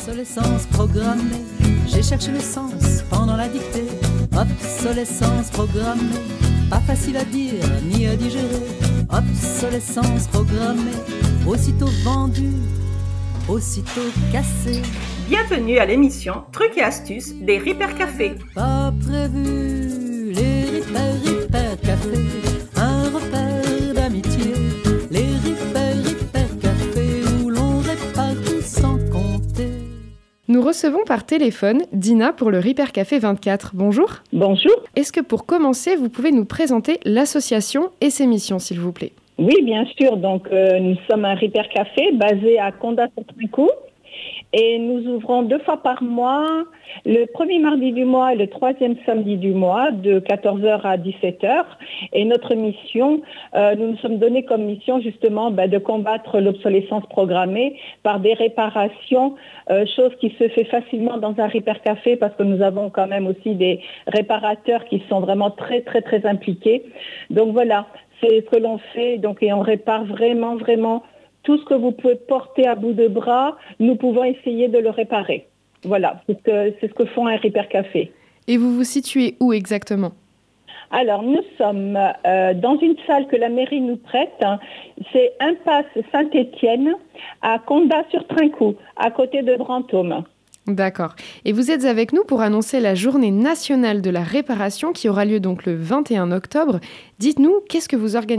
Obsolescence programmée, j'ai cherché le sens pendant la dictée. Obsolescence programmée, pas facile à dire ni à digérer. Obsolescence programmée, aussitôt vendue, aussitôt cassée. Bienvenue à l'émission Trucs et astuces des Ripper Café. Pas prévu, les Ripper Café, un repère d'amitié. Les Ripper Café où l'on répare tout sans compter. Nous recevons par téléphone Dina pour le Ripper Café 24. Bonjour. Bonjour. Est-ce que pour commencer, vous pouvez nous présenter l'association et ses missions, s'il vous plaît ? Oui, bien sûr. Donc, nous sommes un Ripper Café basé à Condat-sur-Trinquoult et nous ouvrons 2 fois par mois, le premier mardi du mois et le 3e samedi du mois, de 14h à 17h. Et notre mission, nous nous sommes donnés comme mission justement de combattre l'obsolescence programmée par des réparations, chose qui se fait facilement dans un Ripper Café parce que nous avons quand même aussi des réparateurs qui sont vraiment très, très, très impliqués. Donc voilà. C'est ce que l'on fait, donc, et on répare vraiment tout ce que vous pouvez porter à bout de bras, nous pouvons essayer de le réparer. Voilà, c'est ce que font un Ripper Café. Et vous vous situez où exactement ? Alors, nous sommes dans une salle que la mairie nous prête. C'est Impasse Saint-Étienne à Condat-sur-Trinquoult, à côté de Brantôme. D'accord. Et vous êtes avec nous pour annoncer la journée nationale de la réparation qui aura lieu donc le 21 octobre. Dites-nous, qu'est-ce que vous organisez ?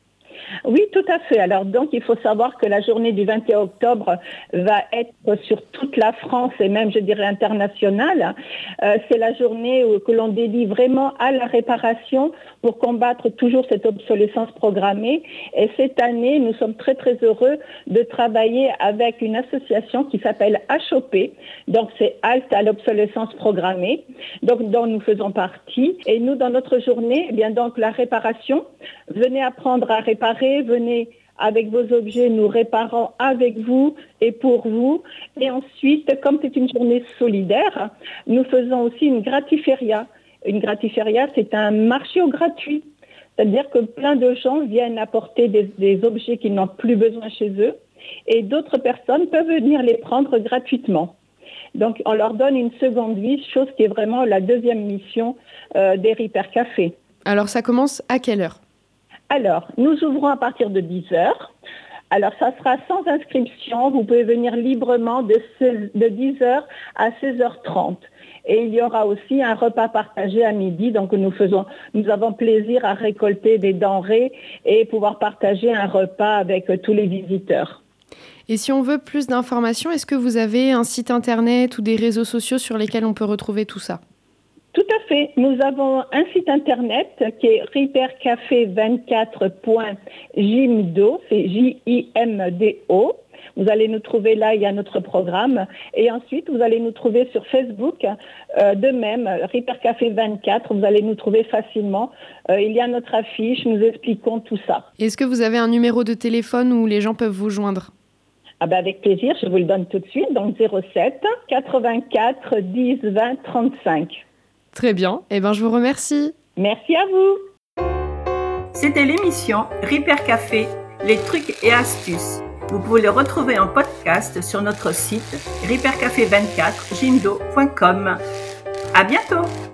Oui, tout à fait. Alors donc, il faut savoir que la journée du 21 octobre va être sur toute la France et même, je dirais, internationale. C'est la journée que l'on dédie vraiment à la réparation pour combattre toujours cette obsolescence programmée. Et cette année, nous sommes très, très heureux de travailler avec une association qui s'appelle HOP. Donc, c'est Halte à l'obsolescence programmée, donc, dont nous faisons partie. Et nous, dans notre journée, eh bien, donc, la réparation, venez apprendre à réparer, venez avec vos objets, nous réparons avec vous et pour vous. Et ensuite, comme c'est une journée solidaire, nous faisons aussi une gratiféria. Une gratiféria, c'est un marché au gratuit. C'est-à-dire que plein de gens viennent apporter des objets qu'ils n'ont plus besoin chez eux et d'autres personnes peuvent venir les prendre gratuitement. Donc, on leur donne une seconde vie, chose qui est vraiment la deuxième mission des Ripper Café. Alors, ça commence à quelle heure ? Alors, nous ouvrons à partir de 10h. Alors, ça sera sans inscription. Vous pouvez venir librement de 10h à 16h30. Et il y aura aussi un repas partagé à midi. Donc, nous avons plaisir à récolter des denrées et pouvoir partager un repas avec tous les visiteurs. Et si on veut plus d'informations, est-ce que vous avez un site internet ou des réseaux sociaux sur lesquels on peut retrouver tout ça ? Tout à fait. Nous avons un site internet qui est rippercafé24.jimdo, c'est Jimdo. Vous allez nous trouver là, il y a notre programme. Et ensuite, vous allez nous trouver sur Facebook. De même, Ripper Café 24, vous allez nous trouver facilement. Il y a notre affiche, nous expliquons tout ça. Est-ce que vous avez un numéro de téléphone où les gens peuvent vous joindre ? Avec plaisir, je vous le donne tout de suite. Donc 07 84 10 20 35. Très bien. Je vous remercie. Merci à vous. C'était l'émission Ripper Café, les trucs et astuces. Vous pouvez le retrouver en podcast sur notre site rippercafé24jimdo.com. À bientôt!